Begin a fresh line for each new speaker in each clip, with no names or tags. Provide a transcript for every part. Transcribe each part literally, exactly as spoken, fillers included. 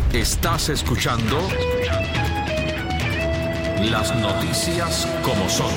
Estás escuchando Las Noticias como son.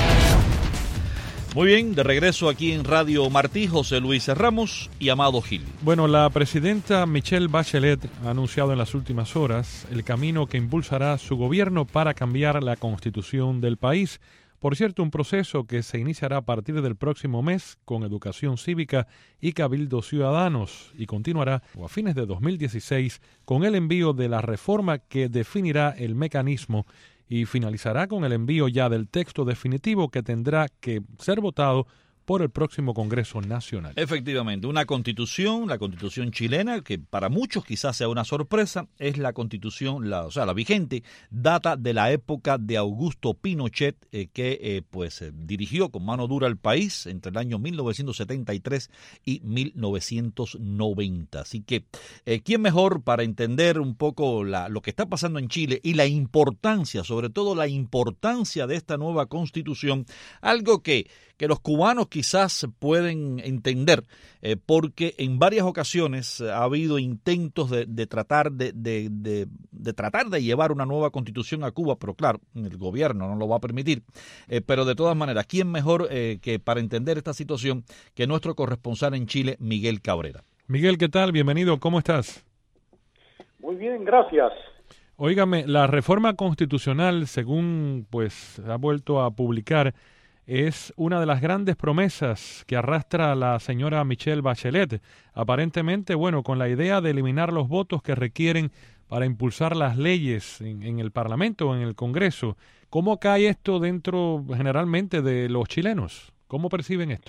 Muy bien, de regreso aquí en Radio Martí, José Luis Ramos y Amado Gil.
Bueno, la presidenta Michelle Bachelet ha anunciado en las últimas horas el camino que impulsará su gobierno para cambiar la constitución del país. Por cierto, un proceso que se iniciará a partir del próximo mes con educación cívica y cabildos ciudadanos y continuará a fines de dos mil dieciséis con el envío de la reforma que definirá el mecanismo y finalizará con el envío ya del texto definitivo que tendrá que ser votado por el próximo Congreso Nacional.
Efectivamente, una constitución, la constitución chilena, que para muchos quizás sea una sorpresa, es la constitución, la, o sea, la vigente, data de la época de Augusto Pinochet, eh, que eh, pues eh, dirigió con mano dura el país entre el año mil novecientos setenta y tres y mil novecientos noventa. Así que, eh, ¿quién mejor para entender un poco la, lo que está pasando en Chile y la importancia, sobre todo la importancia de esta nueva constitución, algo que, que los cubanos quizás pueden entender, eh, porque en varias ocasiones ha habido intentos de, de tratar de, de, de, de tratar de llevar una nueva constitución a Cuba, pero claro, el gobierno no lo va a permitir. Eh, pero de todas maneras, ¿quién mejor eh, que para entender esta situación que nuestro corresponsal en Chile, Miguel Cabrera?
Miguel, ¿qué tal? Bienvenido, ¿cómo estás?
Muy bien, gracias.
Óigame, la reforma constitucional, según pues ha vuelto a publicar, es una de las grandes promesas que arrastra la señora Michelle Bachelet, aparentemente, bueno, con la idea de eliminar los votos que requieren para impulsar las leyes en, en el Parlamento o en el Congreso. ¿Cómo cae esto dentro generalmente de los chilenos? ¿Cómo perciben esto?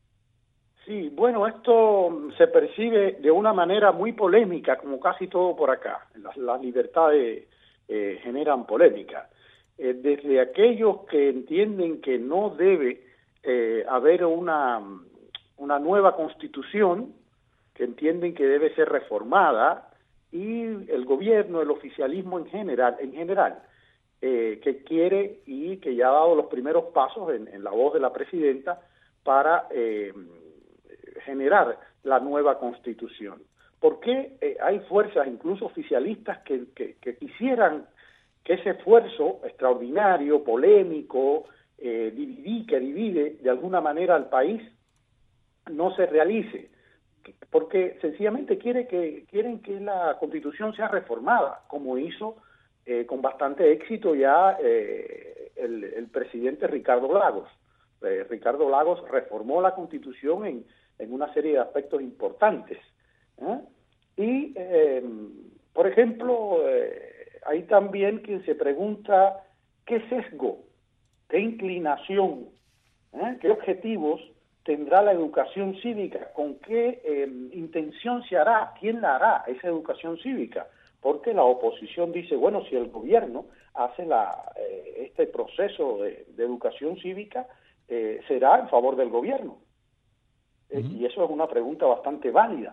Sí, bueno, esto se percibe de una manera muy polémica, como casi todo por acá. Las, las libertades eh, generan polémica. Eh, desde aquellos que entienden que no debe eh, haber una, una nueva constitución, que entienden que debe ser reformada, y el gobierno, el oficialismo en general, en general eh, que quiere y que ya ha dado los primeros pasos en, en la voz de la presidenta para eh, generar la nueva constitución. ¿Por qué eh, hay fuerzas, incluso oficialistas, que, que, que quisieran que ese esfuerzo extraordinario, polémico, eh, dividir, que divide de alguna manera al país, no se realice? Porque sencillamente quiere que, quieren que la Constitución sea reformada, como hizo eh, con bastante éxito ya eh, el, el presidente Ricardo Lagos. Eh, Ricardo Lagos reformó la Constitución en, en una serie de aspectos importantes. ¿eh? Y, eh, por ejemplo, eh, hay también quien se pregunta qué sesgo, qué inclinación, ¿eh? qué objetivos tendrá la educación cívica, con qué eh, intención se hará, quién la hará, esa educación cívica, porque la oposición dice, bueno, si el gobierno hace la, eh, este proceso de, de educación cívica, eh, será en favor del gobierno. Uh-huh. eh, y eso es una pregunta bastante válida.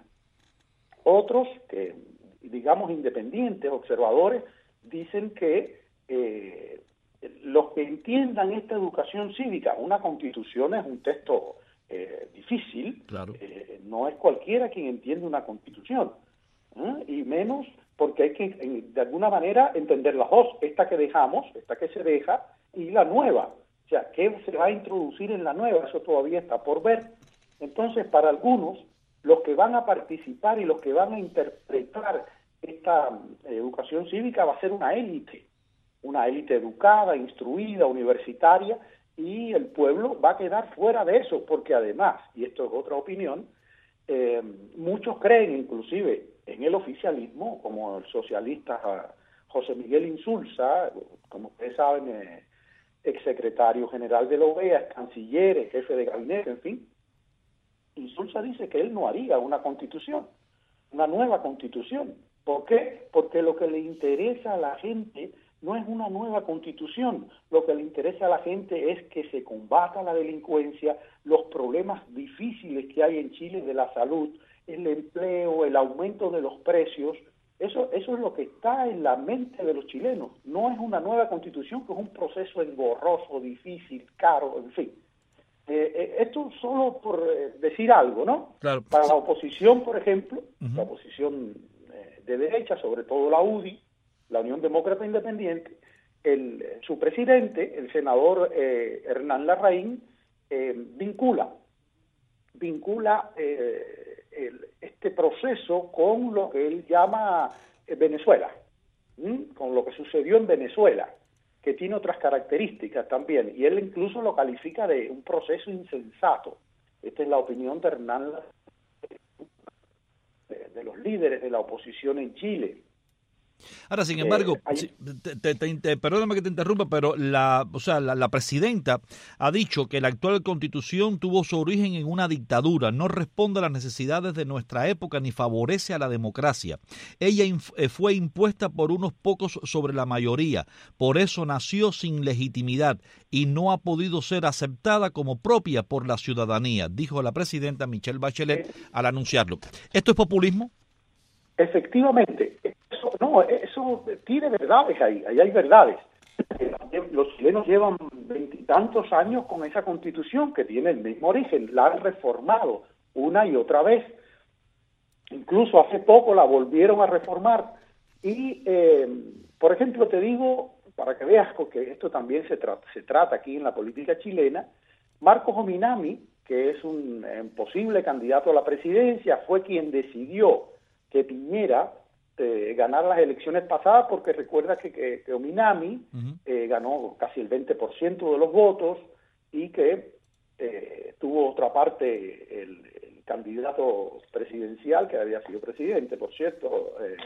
Otros, que digamos independientes, observadores, dicen que eh, los que entiendan esta educación cívica, una constitución es un texto eh, difícil,
claro.
eh, no es cualquiera quien entiende una constitución, ¿eh? y menos porque hay que de alguna manera entender las dos, esta que dejamos, esta que se deja, y la nueva, o sea, ¿qué se va a introducir en la nueva? Eso todavía está por ver. Entonces, para algunos, los que van a participar y los que van a interpretar esta educación cívica va a ser una élite, una élite educada, instruida, universitaria, y el pueblo va a quedar fuera de eso, porque además, y esto es otra opinión, eh, muchos creen inclusive en el oficialismo, como el socialista José Miguel Insulza, como ustedes saben, eh, exsecretario general de la O E A, canciller, jefe de gabinete, en fin. Insulza dice que él no haría una constitución, una nueva constitución. ¿Por qué? Porque lo que le interesa a la gente no es una nueva constitución, lo que le interesa a la gente es que se combata la delincuencia, los problemas difíciles que hay en Chile de la salud, el empleo, el aumento de los precios. Eso, eso es lo que está en la mente de los chilenos. No es una nueva constitución, que es un proceso engorroso, difícil, caro, en fin. Eh, eh, esto solo por eh, decir algo, ¿no?
Claro.
Para la oposición, por ejemplo, uh-huh. la oposición eh, de derecha, sobre todo la U D I, la Unión Demócrata Independiente, el, su presidente, el senador eh, Hernán Larraín, eh, vincula, vincula eh, el, este proceso con lo que él llama eh, Venezuela, ¿m? con lo que sucedió en Venezuela, que tiene otras características también, y él incluso lo califica de un proceso insensato. Esta es la opinión de Hernán de, de los líderes de la oposición en Chile.
Ahora, sin embargo,
Eh, hay...
si, te, te, te, perdóname que te interrumpa, pero la, o sea, la, la presidenta ha dicho que la actual constitución tuvo su origen en una dictadura, no responde a las necesidades de nuestra época ni favorece a la democracia. Ella inf, eh, fue impuesta por unos pocos sobre la mayoría, por eso nació sin legitimidad y no ha podido ser aceptada como propia por la ciudadanía, dijo la presidenta Michelle Bachelet al anunciarlo. ¿Esto es populismo?
Efectivamente. Eso, no, eso tiene verdades ahí, ahí hay verdades. Los chilenos llevan veintitantos años con esa constitución que tiene el mismo origen, la han reformado una y otra vez. Incluso hace poco la volvieron a reformar. Y, eh, por ejemplo, te digo, para que veas que esto también se, tra se trata aquí en la política chilena, Marcos Ominami, que es un eh, posible candidato a la presidencia, fue quien decidió que Piñera eh, ganar las elecciones pasadas, porque recuerda que, que, que Ominami uh-huh. eh, ganó casi el veinte por ciento de los votos y que eh, tuvo otra parte el, el candidato presidencial, que había sido presidente, por cierto, eh,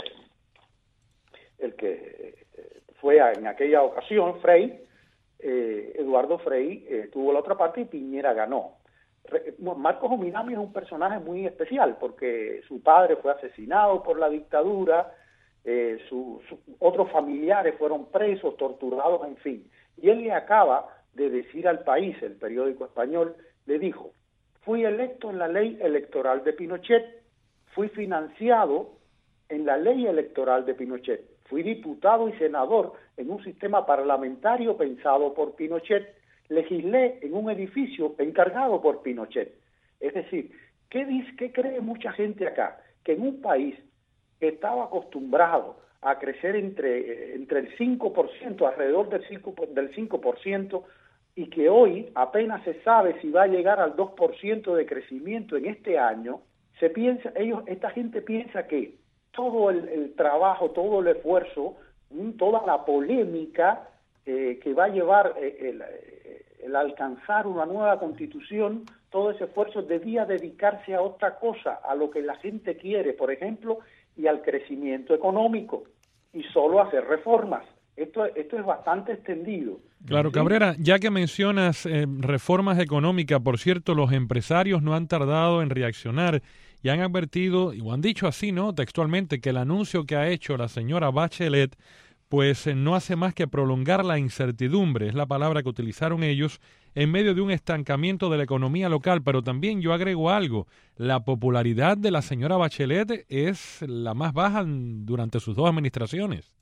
el que eh, fue a, en aquella ocasión, Frei, eh, Eduardo Frei, eh, tuvo la otra parte y Piñera ganó. Marcos Ominami es un personaje muy especial porque su padre fue asesinado por la dictadura, eh, sus su, otros familiares fueron presos, torturados, en fin. Y él le acaba de decir al País, el periódico español, le dijo: fui electo en la ley electoral de Pinochet, fui financiado en la ley electoral de Pinochet, fui diputado y senador en un sistema parlamentario pensado por Pinochet, legislé en un edificio encargado por Pinochet. Es decir, ¿qué dice, qué cree mucha gente acá? Que en un país que estaba acostumbrado a crecer entre, entre el cinco por ciento, alrededor del cinco, del cinco por ciento, y que hoy apenas se sabe si va a llegar al dos por ciento de crecimiento en este año, se piensa, ellos, esta gente piensa que todo el, el trabajo, todo el esfuerzo, toda la polémica eh, que va a llevar eh, el, el alcanzar una nueva constitución, todo ese esfuerzo debía dedicarse a otra cosa, a lo que la gente quiere, por ejemplo, y al crecimiento económico, y solo hacer reformas. Esto, esto es bastante extendido.
Claro, ¿sí? Cabrera, ya que mencionas eh, reformas económicas, por cierto, los empresarios no han tardado en reaccionar y han advertido, y han dicho así, ¿no?, textualmente, que el anuncio que ha hecho la señora Bachelet pues eh, no hace más que prolongar la incertidumbre, es la palabra que utilizaron ellos, en medio de un estancamiento de la economía local. Pero también yo agrego algo: la popularidad de la señora Bachelet es la más baja durante sus dos administraciones.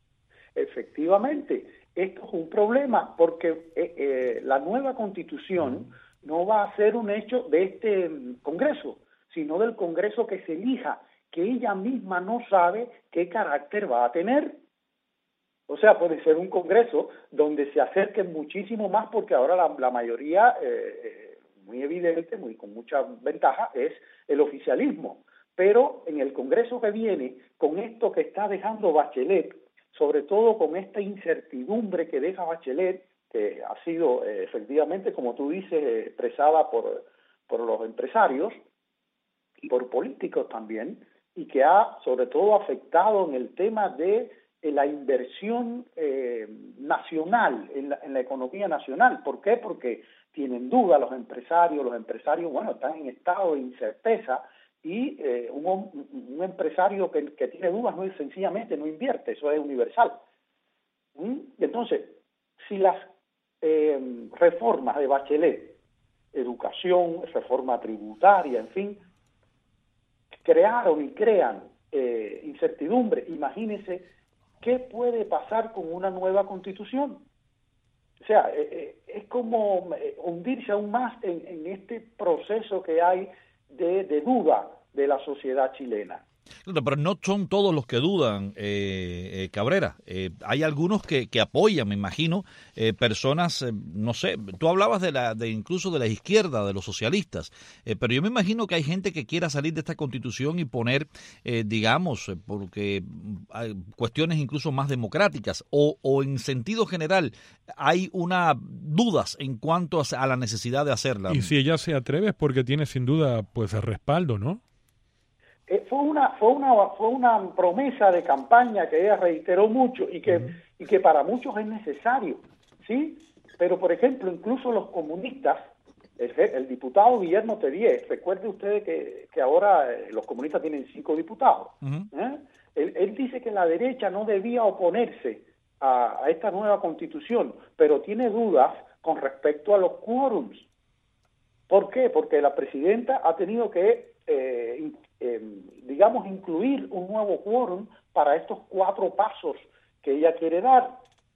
Efectivamente, esto es un problema porque eh, eh, la nueva constitución no va a ser un hecho de este Congreso, sino del Congreso que se elija, que ella misma no sabe qué carácter va a tener. O sea, puede ser un Congreso donde se acerquen muchísimo más, porque ahora la, la mayoría, eh, muy evidente, muy con mucha ventaja, es el oficialismo. Pero en el Congreso que viene, con esto que está dejando Bachelet, sobre todo con esta incertidumbre que deja Bachelet, que ha sido eh, efectivamente, como tú dices, expresada por, por los empresarios y por políticos también, y que ha sobre todo afectado en el tema de la inversión eh, nacional, en la, en la economía nacional. ¿Por qué? Porque tienen duda los empresarios, los empresarios, bueno, están en estado de incerteza, y eh, un, un empresario que, que tiene dudas no es sencillamente no invierte, eso es universal. ¿Mm? Entonces, si las eh, reformas de Bachelet, educación, reforma tributaria, en fin, crearon y crean eh, incertidumbre, imagínense ¿qué puede pasar con una nueva constitución? O sea, eh, es como eh, hundirse aún más en, en este proceso que hay de, de duda de la sociedad chilena.
Claro, pero no son todos los que dudan, eh, eh, Cabrera. Eh, hay algunos que, que apoyan, me imagino, eh, personas, eh, no sé, tú hablabas de la, de incluso de la izquierda, de los socialistas, eh, pero yo me imagino que hay gente que quiera salir de esta Constitución y poner, eh, digamos, eh, porque hay cuestiones incluso más democráticas, o, o en sentido general hay una dudas en cuanto a, a la necesidad de hacerla.
Y si ella se atreve es porque tiene sin duda pues el respaldo, ¿no?
Eh, fue una fue una fue una promesa de campaña que ella reiteró mucho y que uh-huh. y que para muchos es necesario, ¿sí? Pero por ejemplo, incluso los comunistas, el, el diputado Guillermo Tedier, recuerde ustedes que, que ahora eh, los comunistas tienen cinco diputados, uh-huh. ¿eh? él, él dice que la derecha no debía oponerse a, a esta nueva Constitución, pero tiene dudas con respecto a los quórums. ¿Por qué? Porque la presidenta ha tenido que eh, Eh, digamos, incluir un nuevo quórum para estos cuatro pasos que ella quiere dar.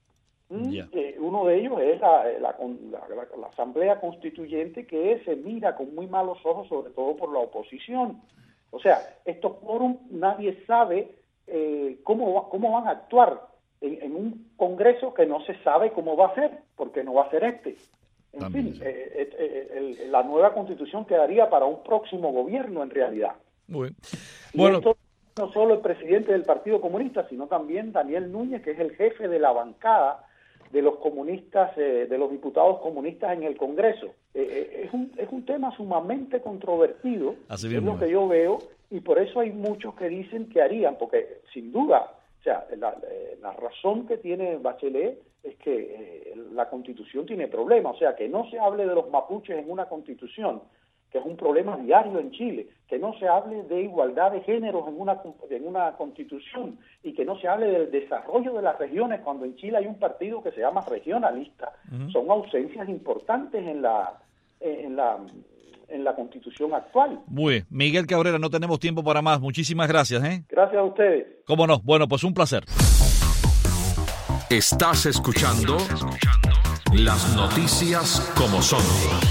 ¿Mm? Yeah. Eh, uno de ellos es la, la, la, la, la Asamblea Constituyente, que se mira con muy malos ojos, sobre todo por la oposición. O sea, estos quórums nadie sabe eh, cómo, va, cómo van a actuar en, en un Congreso que no se sabe cómo va a ser, porque no va a ser este. En También, fin, sí. eh, eh, eh, el, la nueva Constitución quedaría para un próximo gobierno en realidad.
Bueno,
y esto no solo el presidente del Partido Comunista, sino también Daniel Núñez, que es el jefe de la bancada de los comunistas, eh, de los diputados comunistas en el Congreso. Eh, eh, es un es un tema sumamente controvertido, Así es lo que yo veo, y por eso hay muchos que dicen que harían, porque sin duda, o sea, la, la razón que tiene Bachelet es que eh, la Constitución tiene problemas, o sea, que no se hable de los mapuches en una Constitución, que es un problema diario en Chile, que no se hable de igualdad de géneros en una en una Constitución y que no se hable del desarrollo de las regiones cuando en Chile hay un partido que se llama regionalista. Uh-huh. Son ausencias importantes en la en la en la Constitución actual.
Muy bien. Miguel Cabrera, no tenemos tiempo para más. Muchísimas gracias, ¿eh?
Gracias a ustedes.
Cómo no. Bueno, pues un placer.
Estás escuchando las noticias como son.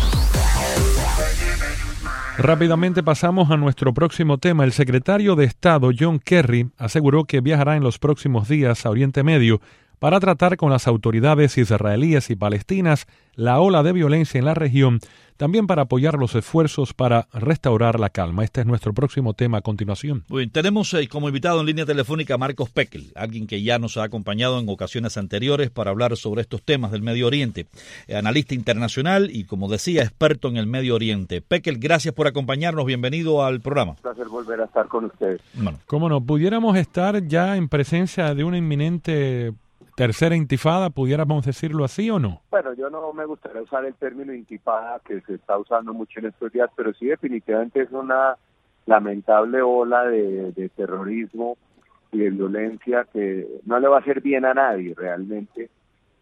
Rápidamente pasamos a nuestro próximo tema. El secretario de Estado, John Kerry, aseguró que viajará en los próximos días a Oriente Medio para tratar con las autoridades israelíes y palestinas la ola de violencia en la región, también para apoyar los esfuerzos para restaurar la calma. Este es nuestro próximo tema a continuación.
Bien, tenemos eh, como invitado en línea telefónica a Marcos Pekel, alguien que ya nos ha acompañado en ocasiones anteriores para hablar sobre estos temas del Medio Oriente, eh, analista internacional y, como decía, experto en el Medio Oriente. Pekel, gracias por acompañarnos, bienvenido al programa.
Un placer volver a estar con ustedes.
Bueno. ¿Cómo no? ¿Pudiéramos estar ya en presencia de una inminente tercera intifada, pudiéramos decirlo así o no?
Bueno, yo no me gustaría usar el término intifada que se está usando mucho en estos días, pero sí definitivamente es una lamentable ola de, de terrorismo y de violencia que no le va a hacer bien a nadie realmente.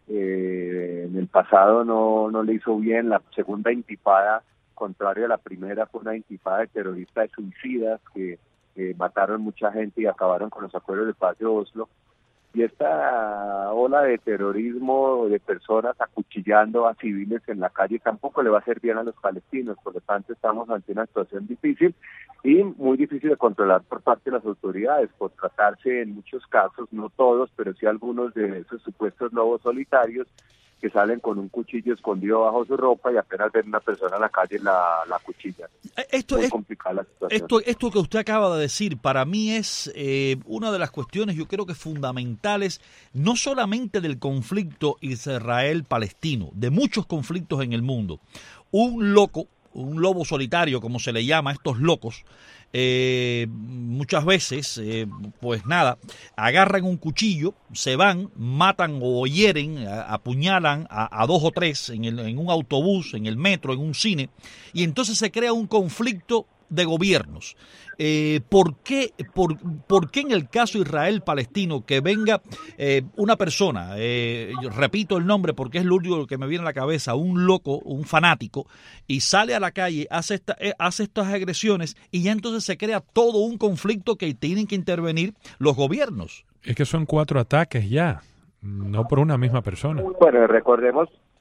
Eh, en el pasado no, no le hizo bien. La segunda intifada, contrario a la primera, fue una intifada de terroristas, de suicidas que, que mataron mucha gente y acabaron con los acuerdos de paz de Oslo. Y esta ola de terrorismo, de personas acuchillando a civiles en la calle, tampoco le va a hacer bien a los palestinos. Por lo tanto, estamos ante una situación difícil y muy difícil de controlar por parte de las autoridades, por tratarse en muchos casos, no todos, pero sí algunos de esos supuestos lobos solitarios que salen con un cuchillo escondido bajo su ropa y apenas ven una persona en la calle la, la cuchilla.
Esto
Muy
es
complicada la situación.
Esto, esto que usted acaba de decir, para mí es eh, una de las cuestiones, yo creo que fundamentales, no solamente del conflicto Israel-Palestino, de muchos conflictos en el mundo. Un loco, un lobo solitario, como se le llama a estos locos, eh, muchas veces, eh, pues nada, agarran un cuchillo, se van, matan o hieren, a, apuñalan a, a dos o tres en, el, en un autobús, en el metro, en un cine, y entonces se crea un conflicto de gobiernos. Eh, ¿por qué, por, ¿Por qué en el caso Israel-Palestino que venga eh, una persona, eh, yo repito el nombre porque es lo único que me viene a la cabeza, un loco, un fanático, y sale a la calle, hace, esta, eh, hace estas agresiones y ya entonces se crea todo un conflicto que tienen que intervenir los gobiernos?
Es que son cuatro ataques ya, no por una misma persona.
Bueno, recordemos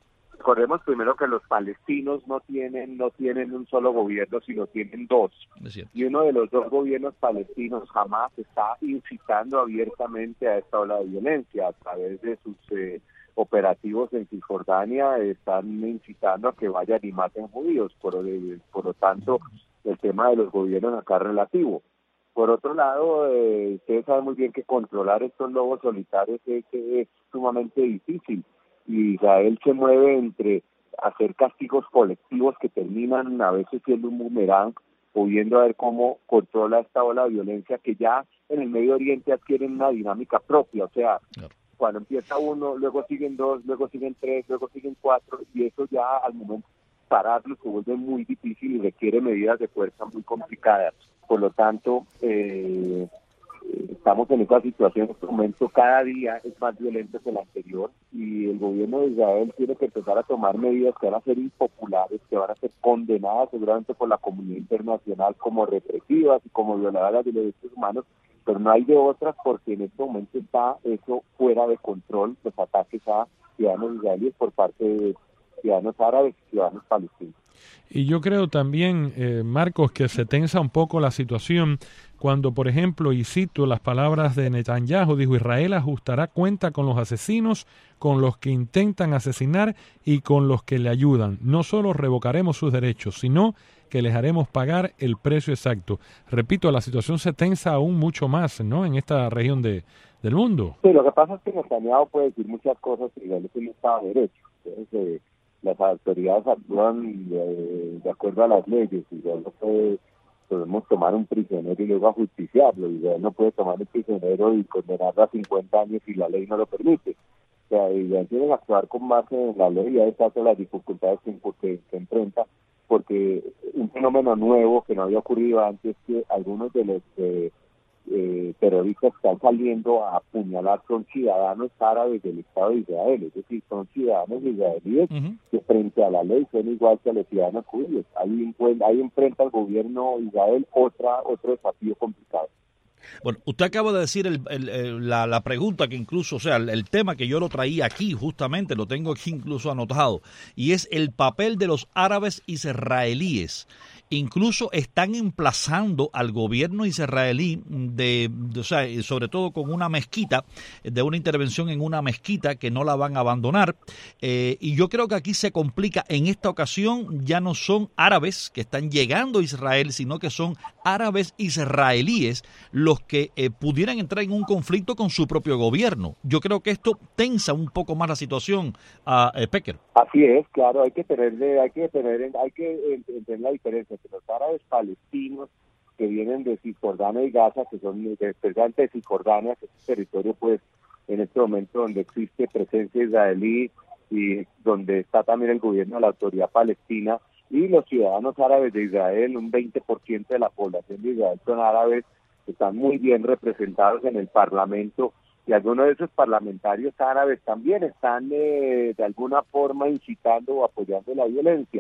recordemos primero que los palestinos no tienen no tienen un solo gobierno, sino tienen dos. Y uno de los dos gobiernos palestinos, Hamas, está incitando abiertamente a esta ola de violencia a través de sus eh, operativos en Cisjordania. Están incitando a que vayan y maten judíos. Por, por lo tanto, el tema de los gobiernos acá es relativo. Por otro lado, eh, ustedes saben muy bien que controlar estos lobos solitarios es, es sumamente difícil. Y Israel se mueve entre hacer castigos colectivos que terminan a veces siendo un boomerang, o viendo a ver cómo controla esta ola de violencia que ya en el Medio Oriente adquieren una dinámica propia. O sea, claro, cuando empieza uno, luego siguen dos, luego siguen tres, luego siguen cuatro, y eso ya al momento de pararlo se vuelve muy difícil y requiere medidas de fuerza muy complicadas. Por lo tanto, eh, estamos en esta situación en este momento, cada día es más violento que el anterior, y el gobierno de Israel tiene que empezar a tomar medidas que van a ser impopulares, que van a ser condenadas seguramente por la comunidad internacional como represivas y como violadoras de los derechos humanos, pero no hay de otras, porque en este momento está eso fuera de control, los ataques a ciudadanos israelíes por parte de ciudadanos árabes y ciudadanos palestinos.
Y yo creo también, eh, Marcos, que se tensa un poco la situación cuando, por ejemplo, y cito las palabras de Netanyahu, dijo: Israel ajustará cuenta con los asesinos, con los que intentan asesinar y con los que le ayudan. No solo revocaremos sus derechos, sino que les haremos pagar el precio exacto. Repito, la situación se tensa aún mucho más, ¿no?, en esta región de del mundo.
Sí, lo que pasa es que Netanyahu puede decir muchas cosas que Israel es un Estado de Derecho. Entonces, eh, las autoridades actúan de, de acuerdo a las leyes. Israel no puede, podemos tomar un prisionero y luego ajusticiarlo. Israel no puede tomar un prisionero y condenarlo a cincuenta años si la ley no lo permite. O sea, Israel tiene que actuar con base en la ley, y ahí están las dificultades que, que, que enfrenta, porque un fenómeno nuevo que no había ocurrido antes es que algunos de los eh, eh, terroristas que están saliendo a apuñalar son ciudadanos árabes del Estado de Israel, es decir, son ciudadanos israelíes uh-huh. que frente a la ley son igual que a los ciudadanos judíos. Ahí, ahí enfrenta el gobierno de Israel otra otro desafío complicado.
Bueno, usted acaba de decir el, el, el, la, la pregunta que incluso, o sea, el, el tema que yo lo traía aquí, justamente, lo tengo aquí incluso anotado, y es el papel de los árabes israelíes. Incluso están emplazando al gobierno israelí, de, de, o sea, sobre todo con una mezquita, de una intervención en una mezquita que no la van a abandonar. Eh, y yo creo que aquí se complica. En esta ocasión ya no son árabes que están llegando a Israel, sino que son árabes israelíes los que eh, pudieran entrar en un conflicto con su propio gobierno. Yo creo que esto tensa un poco más la situación, a uh, eh, Pecker.
Así es, claro, hay que tener, hay que tener, hay que entender la diferencia entre los árabes palestinos que vienen de Cisjordania y Gaza, que son especialmente de Cisjordania, que es un territorio, pues, en este momento donde existe presencia israelí y donde está también el gobierno de la autoridad palestina, y los ciudadanos árabes de Israel, un veinte por ciento de la población de Israel son árabes, que están muy bien representados en el Parlamento, y algunos de esos parlamentarios árabes también están eh, de alguna forma incitando o apoyando la violencia.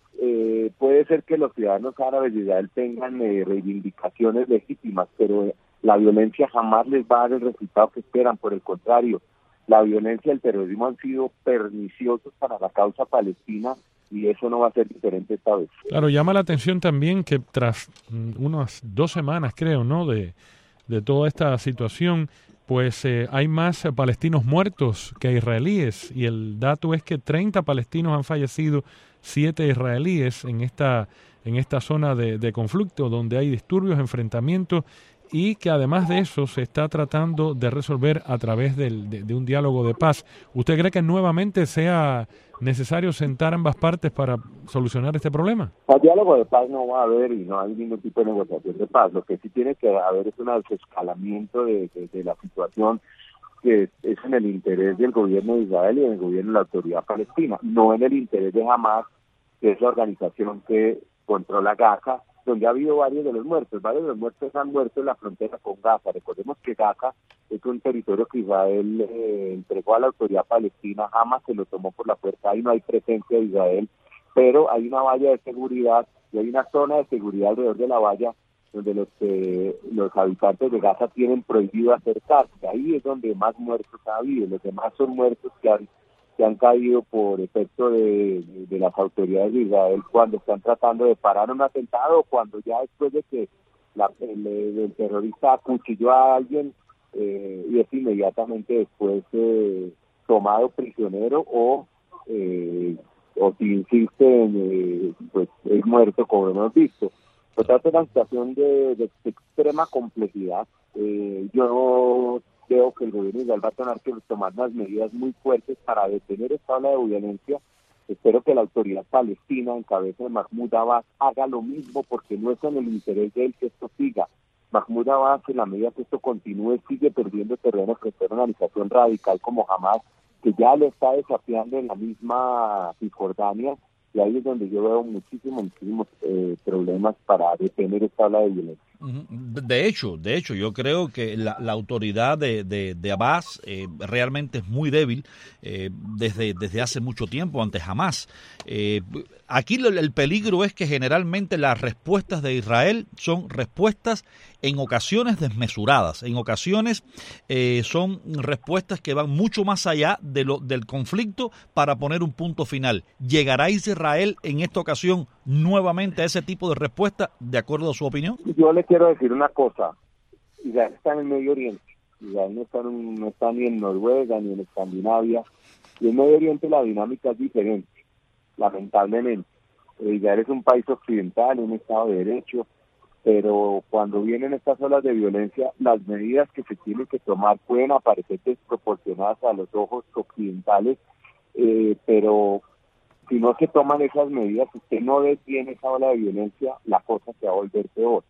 Eh, puede ser que los ciudadanos árabes de Israel tengan eh, reivindicaciones legítimas, pero eh, la violencia jamás les va a dar el resultado que esperan. Por el contrario, la violencia y el terrorismo han sido perniciosos para la causa palestina, y eso no va a ser diferente esta vez.
Claro, llama la atención también que tras unas dos semanas, creo, ¿no?, de, de toda esta situación, pues eh, hay más eh, palestinos muertos que israelíes, y el dato es que treinta palestinos han fallecido, siete israelíes en esta en esta zona de, de conflicto donde hay disturbios, enfrentamientos, y que además de eso se está tratando de resolver a través del, de, de un diálogo de paz. ¿Usted cree que nuevamente sea necesario sentar ambas partes para solucionar este problema?
El diálogo de paz no va a haber, y no hay ningún tipo de negociación de paz. Lo que sí tiene que haber es un desescalamiento de, de, de la situación, que es en el interés del gobierno de Israel y del gobierno de la autoridad palestina, no en el interés de Hamas, que es la organización que controla Gaza, donde ha habido varios de los muertos. Varios de los muertos han muerto en la frontera con Gaza. Recordemos que Gaza es un territorio que Israel eh, entregó a la autoridad palestina, Hamas se lo tomó por la fuerza, ahí no hay presencia de Israel, pero hay una valla de seguridad y hay una zona de seguridad alrededor de la valla donde los eh, los habitantes de Gaza tienen prohibido acercarse. Ahí es donde más muertos ha habido. Los demás son muertos que han que han caído por efecto de, de, de las autoridades de Israel cuando están tratando de parar un atentado, cuando ya después de que la, el, el terrorista acuchilló a alguien eh, y es inmediatamente después eh, tomado prisionero o eh, o si insiste en, eh, pues es muerto, como hemos visto. Se trata de una situación de, de extrema complejidad. Eh, yo veo que el gobierno de Israel va a tener que tomar unas medidas muy fuertes para detener esta ola de violencia. Espero que la autoridad palestina, en cabeza de Mahmoud Abbas, haga lo mismo, porque no es en el interés de él que esto siga. Mahmoud Abbas, en la medida que esto continúe, sigue perdiendo terreno frente a una organización radical como Hamas, que ya lo está desafiando en la misma Cisjordania, y ahí es donde yo veo muchísimos, muchísimos eh, problemas para detener esta ola de violencia.
De hecho, de hecho, yo creo que la, la autoridad de, de, de Abbas eh, realmente es muy débil eh, desde, desde hace mucho tiempo, antes Hamas. Eh, aquí el peligro es que generalmente las respuestas de Israel son respuestas en ocasiones desmesuradas, en ocasiones eh, son respuestas que van mucho más allá de lo, del conflicto para poner un punto final. ¿Llegará Israel en esta ocasión nuevamente a ese tipo de respuesta, de acuerdo a su opinión?
Yo le quiero decir una cosa. Israel está en el Medio Oriente. Israel no está, en, no está ni en Noruega ni en Escandinavia. Y en Medio Oriente la dinámica es diferente, lamentablemente. Israel es un país occidental, un Estado de Derecho, pero cuando vienen estas olas de violencia, las medidas que se tienen que tomar pueden aparecer desproporcionadas a los ojos occidentales, eh, pero si no se toman esas medidas, si usted no detiene esa ola de violencia, la cosa se va a volver peor.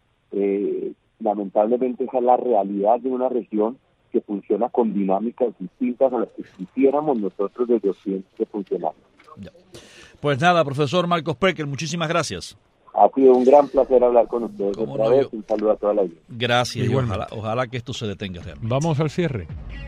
Eh, lamentablemente esa es la realidad de una región que funciona con dinámicas distintas a las que quisiéramos nosotros desde Occidente que funcionamos.
Pues nada, profesor Marcos Perkel, muchísimas gracias.
Ha sido un gran placer hablar con ustedes otra
no,
vez.
Yo...
Un saludo a toda la vida.
Gracias, y ojalá, ojalá que esto se detenga realmente.
Vamos al cierre.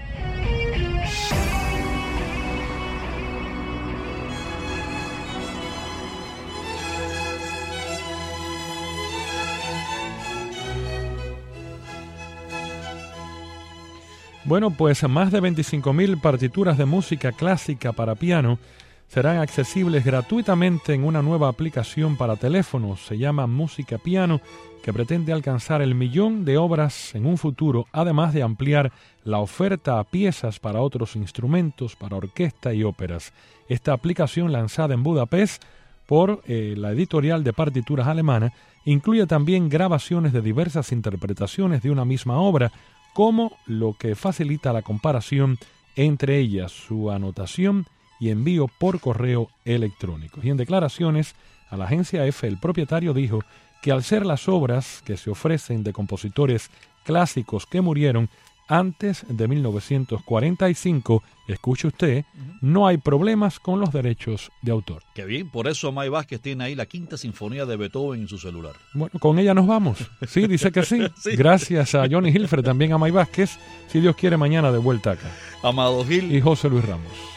Bueno, pues más de veinticinco mil partituras de música clásica para piano serán accesibles gratuitamente en una nueva aplicación para teléfonos. Se llama Música Piano, que pretende alcanzar el millón de obras en un futuro, además de ampliar la oferta a piezas para otros instrumentos, para orquesta y óperas. Esta aplicación, lanzada en Budapest por eh, la editorial de partituras alemana, incluye también grabaciones de diversas interpretaciones de una misma obra, como lo que facilita la comparación entre ellas, su anotación y envío por correo electrónico. Y en declaraciones a la agencia EFE, el propietario dijo que al ser las obras que se ofrecen de compositores clásicos que murieron antes de mil novecientos cuarenta y cinco, escuche usted, uh-huh. no hay problemas con los derechos de autor.
Qué bien, por eso May Vázquez tiene ahí la quinta sinfonía de Beethoven en su celular.
Bueno, con ella nos vamos. Sí, dice que sí. sí. Gracias a Johnny Hilfer, también a May Vázquez. Si Dios quiere, mañana de vuelta acá.
Amado Gil
y José Luis Ramos.